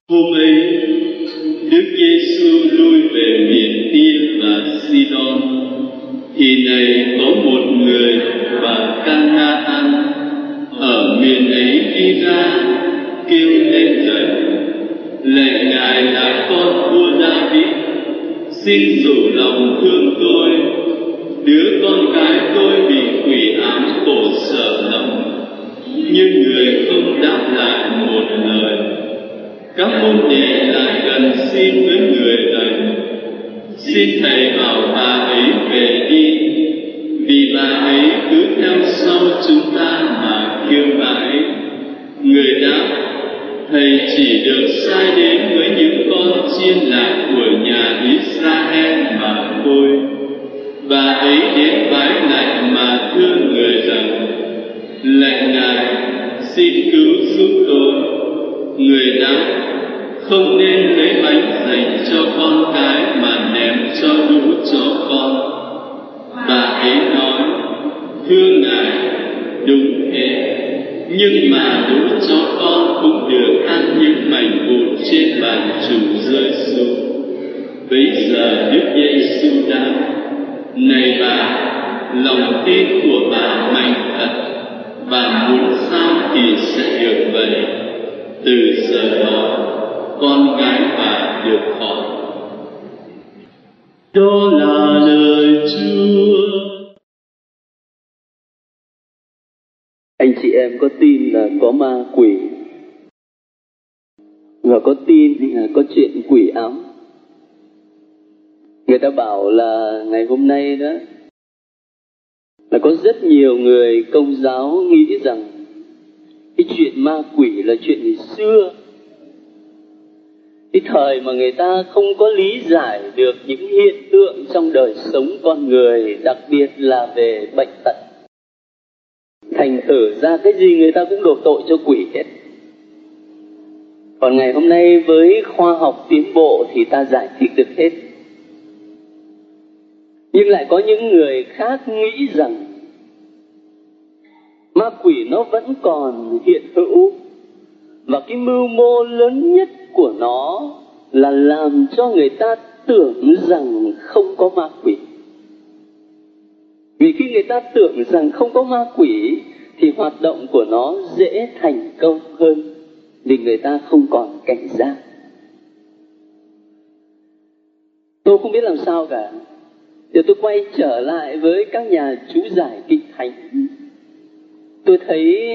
Hôm ấy, Đức Giêsu lui về miền Tia và Sidon. Thì này có một người và Canaan ở miền ấy đi ra, kêu lên rằng: Lạy Ngài là con vua David, xin rủ lòng thương tôi. Đứa con gái tôi bị quỷ ám khổ sở lắm. Nhưng người không đáp lại một lời. Các môn đệ lại gần xin với người rằng: Xin Thầy bảo bà ấy về đi, vì bà ấy cứ theo sau chúng ta mà kêu bà ấy. Người đáp: Thầy chỉ được sai đến với những con chiên lạc của nhà Israel mà thôi. Bà ấy đến vái lạy mà thưa người rằng: Lạy Ngài, xin cứu giúp tôi. Người đáp: Không nên lấy bánh dành cho con cái mà ném cho lũ chó con. Bà ấy nói: Thưa Ngài, đúng thế, nhưng mà lũ chó con cũng được ăn những mảnh vụn trên bàn chủ rơi xuống. Bấy giờ Đức Giêsu đáp: Này bà, lòng tin của bà mạnh thật, bà muốn sao thì sẽ được vậy. Từ giờ đó, con gái bà được khỏi. Đó là lời Chúa. Anh chị em có tin là có ma quỷ và có tin là có chuyện quỷ ám? Người ta bảo là ngày hôm nay đó là có rất nhiều người Công giáo nghĩ rằng cái chuyện ma quỷ là chuyện ngày xưa, cái thời mà người ta không có lý giải được những hiện tượng trong đời sống con người, đặc biệt là về bệnh tật. Thành thử ra cái gì người ta cũng đổ tội cho quỷ hết. Còn ngày hôm nay với khoa học tiến bộ thì ta giải thích được hết. Nhưng lại có những người khác nghĩ rằng ma quỷ nó vẫn còn hiện hữu, và cái mưu mô lớn nhất của nó là làm cho người ta tưởng rằng không có ma quỷ. Vì khi người ta tưởng rằng không có ma quỷ thì hoạt động của nó dễ thành công hơn, vì người ta không còn cảnh giác. Tôi không biết làm sao cả. Giờ tôi quay trở lại với các nhà chú giải kinh thánh. Tôi thấy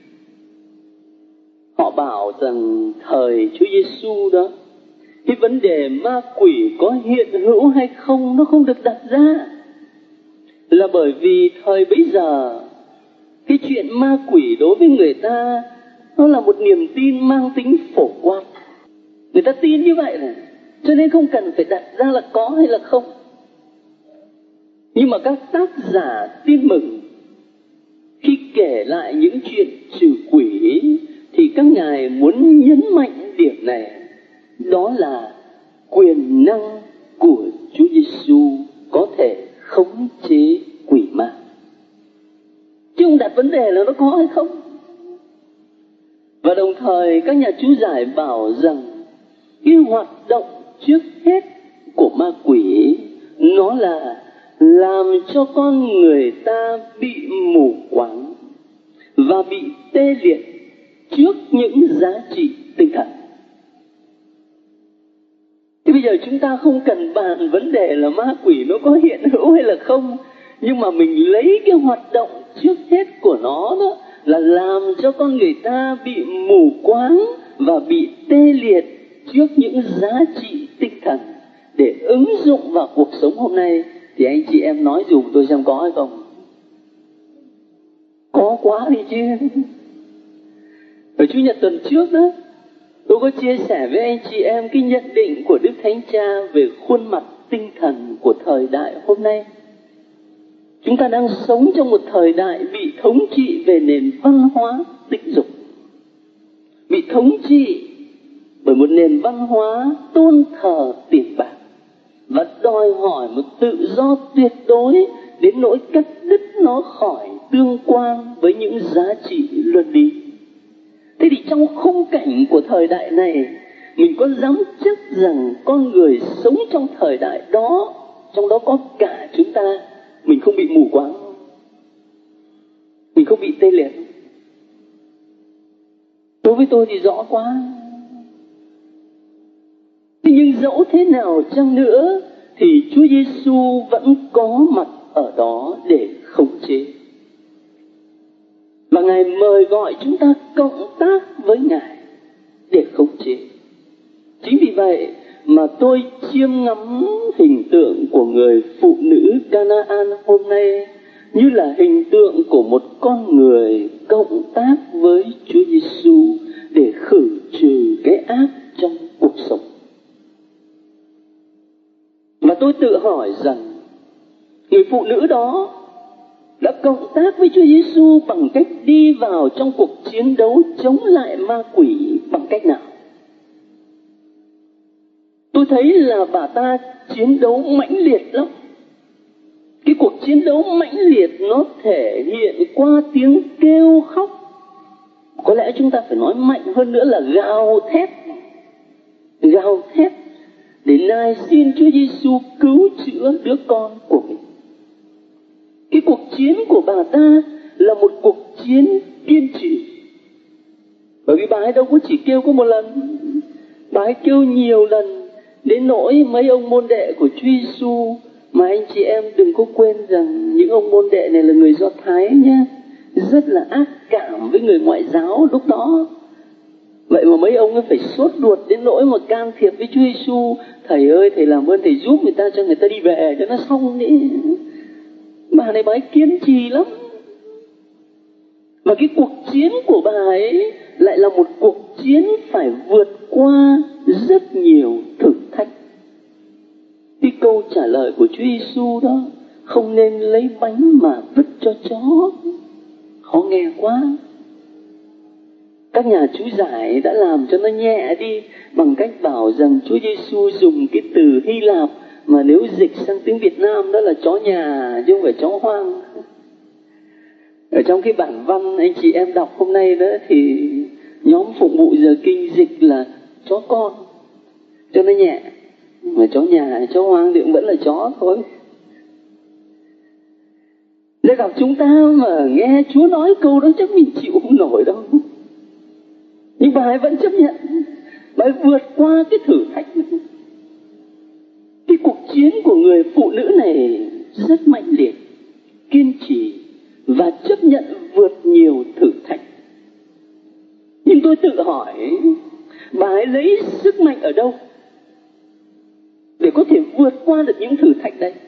họ bảo rằng thời Chúa Giêsu đó, cái vấn đề ma quỷ có hiện hữu hay không nó không được đặt ra. Là bởi vì thời bấy giờ cái chuyện ma quỷ đối với người ta nó là một niềm tin mang tính phổ quát. Người ta tin như vậy này, cho nên không cần phải đặt ra là có hay là không. Nhưng mà các tác giả tin mừng khi kể lại những chuyện trừ quỷ thì các ngài muốn nhấn mạnh điểm này, đó là quyền năng của Chúa Giêsu có thể khống chế quỷ ma. Chứ không đặt vấn đề là nó có hay không. Và đồng thời các nhà chú giải bảo rằng cái hoạt động trước hết của ma quỷ nó là làm cho con người ta bị mù quáng và bị tê liệt trước những giá trị tinh thần. Thế bây giờ chúng ta không cần bàn vấn đề là ma quỷ nó có hiện hữu hay là không, nhưng mà mình lấy cái hoạt động trước hết của nó đó là làm cho con người ta bị mù quáng và bị tê liệt trước những giá trị tinh thần để ứng dụng vào cuộc sống hôm nay. Thì anh chị em nói dùm tôi xem có hay không? Có quá đi chứ. Ở Chủ nhật tuần trước đó, tôi có chia sẻ với anh chị em cái nhận định của Đức Thánh Cha về khuôn mặt tinh thần của thời đại hôm nay. Chúng ta đang sống trong một thời đại bị thống trị về nền văn hóa tình dục, bị thống trị bởi một nền văn hóa tôn thờ tiền bạc và đòi hỏi một tự do tuyệt đối đến nỗi cắt đứt nó khỏi tương quan với những giá trị luân lý. Thế thì trong khung cảnh của thời đại này mình có dám chắc rằng con người sống trong thời đại đó, trong đó có cả chúng ta, mình không bị mù quáng, mình không bị tê liệt? Đối với tôi thì rõ quá. Thế nhưng dẫu thế nào chăng nữa thì Chúa Giêsu vẫn có mặt ở đó để khống chế. Và Ngài mời gọi chúng ta cộng tác với Ngài để khống chế. Chính vì vậy mà tôi chiêm ngắm hình tượng của người phụ nữ Canaan hôm nay như là hình tượng của một con người cộng tác với Chúa Giêsu để khử trừ cái ác trong cuộc sống. Và tôi tự hỏi rằng người phụ nữ đó đã cộng tác với Chúa Giêsu bằng cách đi vào trong cuộc chiến đấu chống lại ma quỷ bằng cách nào? Tôi thấy là bà ta chiến đấu mãnh liệt lắm. Cái cuộc chiến đấu mãnh liệt nó thể hiện qua tiếng kêu khóc. Có lẽ chúng ta phải nói mạnh hơn nữa là gào thét. Gào thét để nài xin Chúa Giêsu cứu chữa đứa con của mình. Cái cuộc chiến của bà ta là một cuộc chiến kiên trì. Bởi vì bà ấy đâu có chỉ kêu có một lần, bà ấy kêu nhiều lần, đến nỗi mấy ông môn đệ của Chúa Giêsu, mà anh chị em đừng có quên rằng những ông môn đệ này là người Do Thái nhé, rất là ác cảm với người ngoại giáo lúc đó. Vậy mà mấy ông ấy phải sốt ruột đến nỗi mà can thiệp với Chúa Giêsu: thầy ơi, thầy làm ơn thầy giúp người ta, cho người ta đi về cho nó xong đi. Bà này bà ấy kiên trì lắm. Và cái cuộc chiến của bà ấy lại là một cuộc chiến phải vượt qua rất nhiều thử thách. Cái câu trả lời của Chúa Giêsu đó: không nên lấy bánh mà vứt cho chó, khó nghe quá. Các nhà chú giải đã làm cho nó nhẹ đi bằng cách bảo rằng Chúa Giêsu dùng cái từ Hy Lạp mà nếu dịch sang tiếng Việt Nam đó là chó nhà chứ không phải chó hoang. Ở trong cái bản văn anh chị em đọc hôm nay đó thì nhóm phụng vụ giờ kinh dịch là chó con cho nó nhẹ. Mà chó nhà, chó hoang thì cũng vẫn là chó thôi. Để gặp chúng ta mà nghe Chúa nói câu đó chắc mình chịu không nổi đâu. Nhưng bà ấy vẫn chấp nhận. Bà ấy vượt qua cái thử thách này. Cái cuộc chiến của người phụ nữ này rất mạnh liệt, kiên trì và chấp nhận vượt nhiều thử thách. Nhưng tôi tự hỏi, bà ấy lấy sức mạnh ở đâu để có thể vượt qua được những thử thách đấy?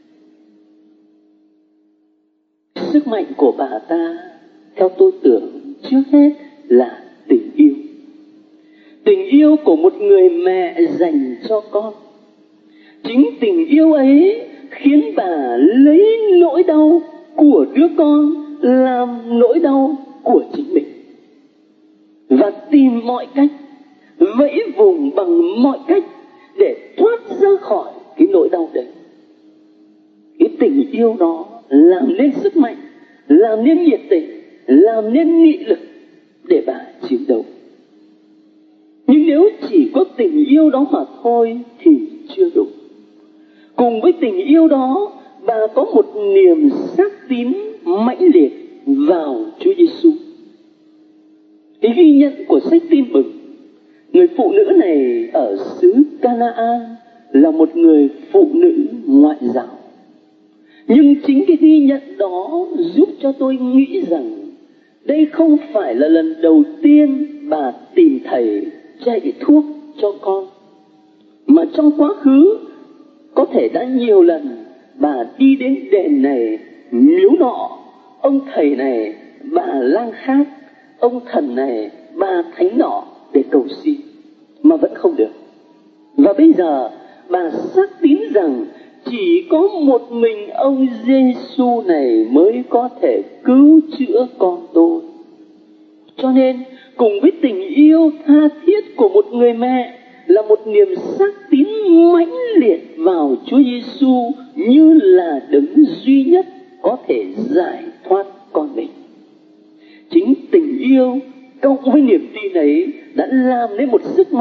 Sức mạnh của bà ta, theo tôi tưởng, trước hết là tình yêu. Tình yêu của một người mẹ dành cho con. Chính tình yêu ấy khiến bà lấy nỗi đau của đứa con làm nỗi đau của chính mình, và tìm mọi cách, vẫy vùng bằng mọi cách để thoát ra khỏi cái nỗi đau đấy. Cái tình yêu đó làm nên sức mạnh, làm nên nhiệt tình, làm nên nghị lực để bà chiến đấu. Nhưng nếu chỉ có tình yêu đó mà thôi thì chưa đủ. Cùng với tình yêu đó, bà có một niềm xác tín mãnh liệt vào Chúa Giêsu. Cái ghi nhận của sách Tin Mừng, người phụ nữ này ở xứ Canaan là một người phụ nữ ngoại giáo. Nhưng chính cái ghi nhận đó giúp cho tôi nghĩ rằng đây không phải là lần đầu tiên bà tìm thầy chạy thuốc cho con, mà trong quá khứ có thể đã nhiều lần bà đi đến đền này, miếu nọ, ông thầy này, bà lang khác, ông thần này, bà thánh nọ để cầu xin, mà vẫn không được. Và bây giờ bà xác tín rằng chỉ có một mình ông Giêsu này mới có thể cứu chữa con tôi. Cho nên cùng với tình yêu tha thiết của một người mẹ là một niềm xác tín mãnh liệt vào Chúa Giêsu như là đấng duy nhất có thể giải thoát con mình. Chính tình yêu cộng với niềm tin ấy đã làm nên một sức mạnh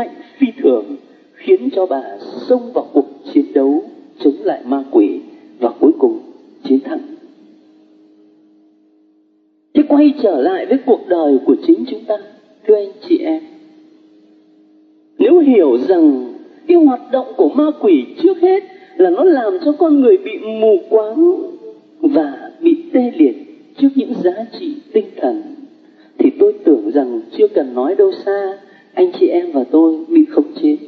mạnh phi thường khiến cho bà xông vào cuộc chiến đấu chống lại ma quỷ và cuối cùng chiến thắng. Thế quay trở lại với cuộc đời của chính chúng ta, thưa anh chị em, nếu hiểu rằng cái hoạt động của ma quỷ trước hết là nó làm cho con người bị mù quáng và bị tê liệt trước những giá trị tinh thần, thì tôi tưởng rằng chưa cần nói đâu xa, anh chị em và tôi bị khống chế.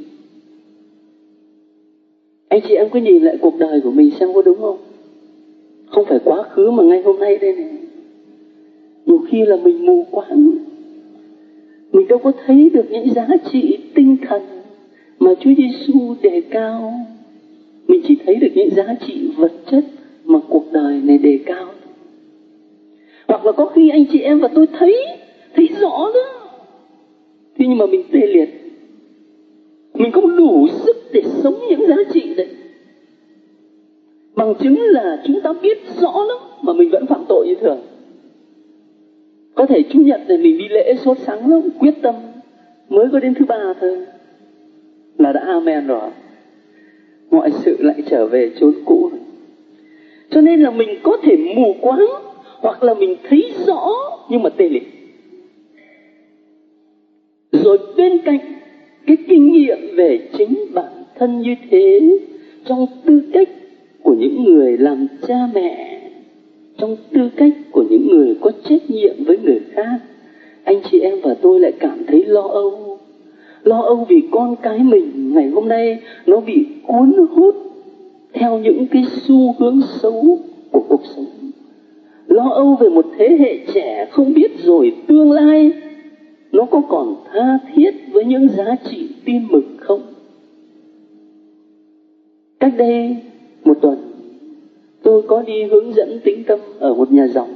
Anh chị em cứ nhìn lại cuộc đời của mình xem có đúng không? Không phải quá khứ mà ngay hôm nay đây này. Nhiều khi là mình mù quáng, mình đâu có thấy được những giá trị tinh thần mà Chúa Giêsu đề cao. Mình chỉ thấy được những giá trị vật chất mà cuộc đời này đề cao. Hoặc là có khi anh chị em và tôi thấy rõ nữa, thế nhưng mà mình tê liệt, mình không đủ sức để sống những giá trị đấy. Bằng chứng là chúng ta biết rõ lắm mà mình vẫn phạm tội như thường. Có thể Chủ nhật này mình đi lễ sốt sắng lắm, quyết tâm mới có đến thứ ba thôi là đã amen rồi, mọi sự lại trở về chốn cũ. Cho nên là mình có thể mù quáng, hoặc là mình thấy rõ nhưng mà tê liệt. Rồi bên cạnh cái kinh nghiệm về chính bản thân như thế, trong tư cách của những người làm cha mẹ, trong tư cách của những người có trách nhiệm với người khác, anh chị em và tôi lại cảm thấy lo âu. Lo âu vì con cái mình ngày hôm nay nó bị cuốn hút theo những cái xu hướng xấu của cuộc sống. Lo âu về một thế hệ trẻ không biết rồi tương lai nó có còn tha thiết với những giá trị tin mừng không? Cách đây một tuần, tôi có đi hướng dẫn tĩnh tâm ở một nhà dòng.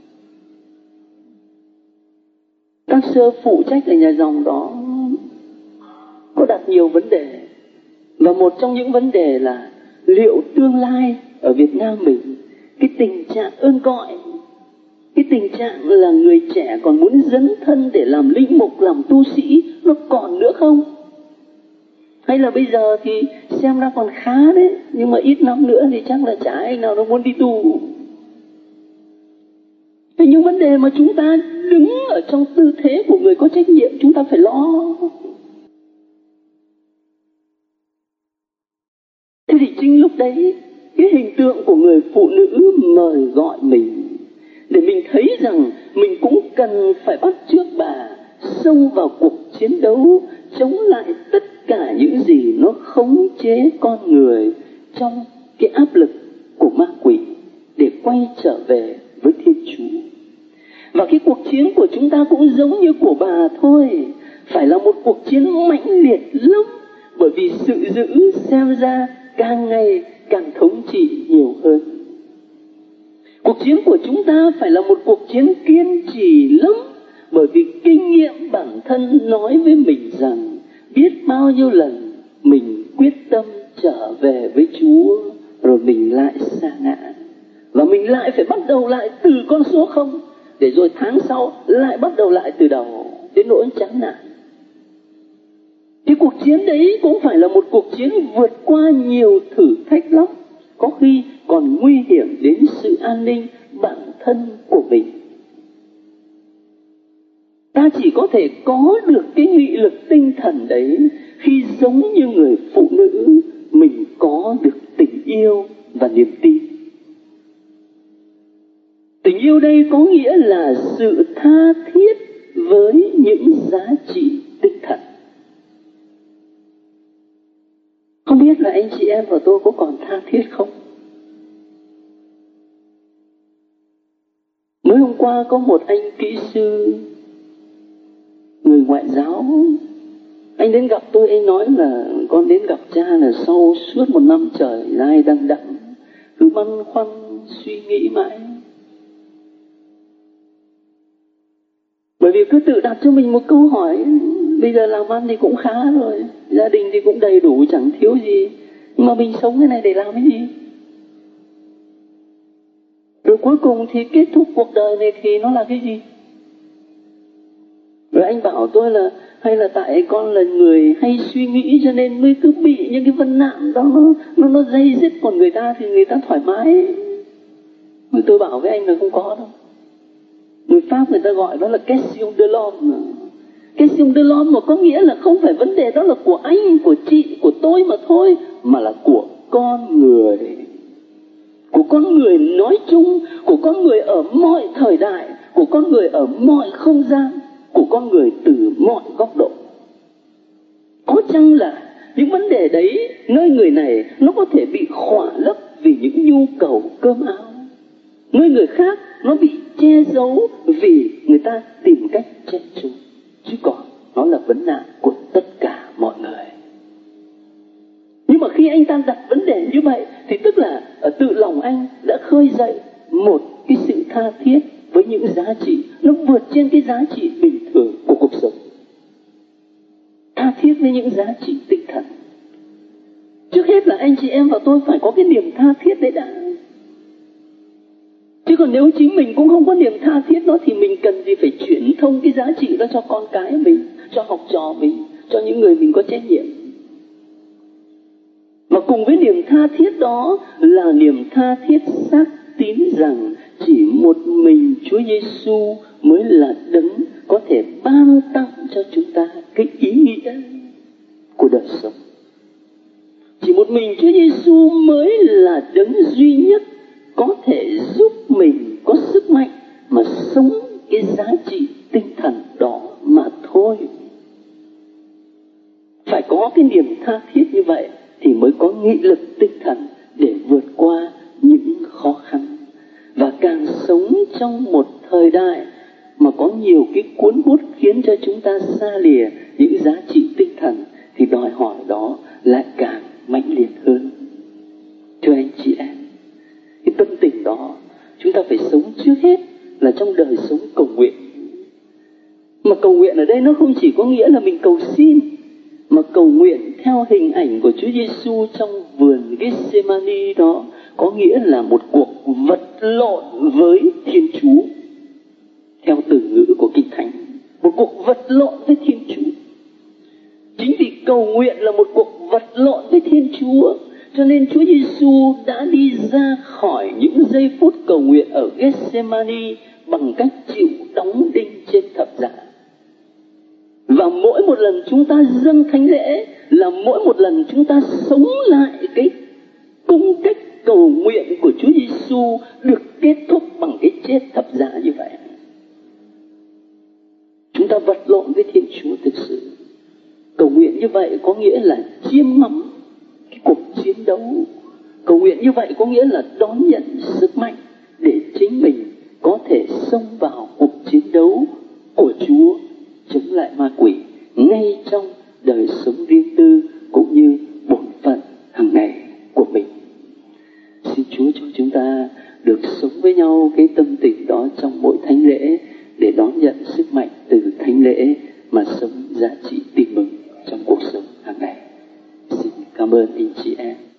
Các sơ phụ trách ở nhà dòng đó có đặt nhiều vấn đề. Và một trong những vấn đề là liệu tương lai ở Việt Nam mình, cái tình trạng ơn gọi, cái tình trạng là người trẻ còn muốn dấn thân để làm linh mục, làm tu sĩ, nó còn nữa không? Hay là bây giờ thì xem ra còn khá đấy, nhưng mà ít năm nữa thì chắc là chả ai nào nó muốn đi tu. Thế những vấn đề mà chúng ta đứng ở trong tư thế của người có trách nhiệm, chúng ta phải lo. Thế thì chính lúc đấy, cái hình tượng của người phụ nữ mời gọi mình, để mình thấy rằng mình cũng cần phải bắt chước bà, xông vào cuộc chiến đấu, chống lại tất cả những gì nó khống chế con người trong cái áp lực của ma quỷ, để quay trở về với Thiên Chúa. Và cái cuộc chiến của chúng ta cũng giống như của bà thôi, phải là một cuộc chiến mãnh liệt lắm, bởi vì sự dữ xem ra càng ngày càng thống trị nhiều hơn. Cuộc chiến của chúng ta phải là một cuộc chiến kiên trì lắm, bởi vì kinh nghiệm bản thân nói với mình rằng biết bao nhiêu lần mình quyết tâm trở về với Chúa, rồi mình lại sa ngã, và mình lại phải bắt đầu lại từ con số 0, để rồi tháng sau lại bắt đầu lại từ đầu, đến nỗi chán nản. Cái cuộc chiến đấy cũng phải là một cuộc chiến vượt qua nhiều thử thách lắm, có khi còn nguy hiểm đến sự an ninh bản thân của mình. Ta chỉ có thể có được cái nghị lực tinh thần đấy khi giống như người phụ nữ, mình có được tình yêu và niềm tin. Tình yêu đây có nghĩa là sự tha thiết với những giá trị tinh thần. Không biết là anh chị em và tôi có còn tha thiết không? Mới hôm qua có một anh kỹ sư, người ngoại giáo, anh đến gặp tôi, anh nói là con đến gặp cha là sau suốt một năm trời dài đằng đẵng, cứ băn khoăn suy nghĩ mãi. Bởi vì cứ tự đặt cho mình một câu hỏi, bây giờ làm ăn thì cũng khá rồi, gia đình thì cũng đầy đủ, chẳng thiếu gì, nhưng mà mình sống cái này để làm cái gì? Rồi cuối cùng thì kết thúc cuộc đời này thì nó là cái gì? Rồi anh bảo tôi là hay là tại con là người hay suy nghĩ cho nên mới cứ bị những cái vấn nạn đó nó dây dứt, còn người ta thì người ta thoải mái. Rồi tôi bảo với anh là không có đâu. Người Pháp người ta gọi đó là question de l'homme. Question de l'homme mà có nghĩa là không phải vấn đề đó là của anh, của chị, của tôi mà thôi, mà là của con người. Của con người nói chung, của con người ở mọi thời đại, của con người ở mọi không gian, của con người từ mọi góc độ. Có chăng là những vấn đề đấy nơi người này nó có thể bị khỏa lấp vì những nhu cầu cơm áo, nơi người khác nó bị che giấu vì người ta tìm cách che giấu, chứ còn nó là vấn nạn của tất cả mọi người. Nhưng mà khi anh ta đặt vấn đề như vậy thì tức là ở tự lòng anh đã khơi dậy một cái sự tha thiết với những giá trị nó vượt trên cái giá trị bình thường của cuộc sống. Tha thiết với những giá trị tinh thần. Trước hết là anh chị em và tôi phải có cái niềm tha thiết đấy đã. Chứ còn nếu chính mình cũng không có niềm tha thiết đó thì mình cần gì phải chuyển thông cái giá trị đó cho con cái mình, cho học trò mình, cho những người mình có trách nhiệm. Mà cùng với niềm tha thiết đó là niềm tha thiết xác tín rằng chỉ một mình Chúa Giêsu mới là đấng có thể ban tặng cho chúng ta cái ý nghĩa của đời sống. Chỉ một mình Chúa Giêsu mới là đấng duy nhất có thể giúp mình có sức mạnh mà sống cái giá trị tinh thần đó mà thôi. Phải có cái niềm tha thiết như vậy thì mới có nghị lực tinh thần để vượt qua những khó khăn. Và càng sống trong một thời đại mà có nhiều cái cuốn hút khiến cho chúng ta xa lìa những giá trị tinh thần thì đòi hỏi đó lại càng mãnh liệt hơn. Thưa anh chị em, cái tâm tình đó chúng ta phải sống trước hết là trong đời sống cầu nguyện. Mà cầu nguyện ở đây nó không chỉ có nghĩa là mình cầu xin, mà cầu nguyện theo hình ảnh của Chúa Giêsu trong vườn Gethsemane đó có nghĩa là một cuộc vật lộn với Thiên Chúa. Theo từ ngữ của Kinh Thánh, một cuộc vật lộn với Thiên Chúa. Chính vì cầu nguyện là một cuộc vật lộn với Thiên Chúa, cho nên Chúa Giêsu đã đi ra khỏi những giây phút cầu nguyện ở Gethsemane bằng cách chịu đóng đinh trên thập giá. Và mỗi một lần chúng ta dâng thánh lễ là mỗi một lần chúng ta sống lại cái cung cách cầu nguyện của Chúa Giêsu được kết thúc bằng cái chết thập giá như vậy. Chúng ta vật lộn với Thiên Chúa thực sự. Cầu nguyện như vậy có nghĩa là chiêm ngắm cái cuộc chiến đấu. Cầu nguyện như vậy có nghĩa là đón nhận sức mạnh để chính mình có thể xông vào cuộc chiến đấu của Chúa chống lại ma quỷ ngay trong đời sống riêng tư cũng như bổn phận hàng ngày của mình. Xin Chúa cho chúng ta được sống với nhau cái tâm tình đó trong mỗi thánh lễ để đón nhận sức mạnh từ thánh lễ mà sống giá trị tin mừng trong cuộc sống hàng ngày. Xin cảm ơn anh chị em.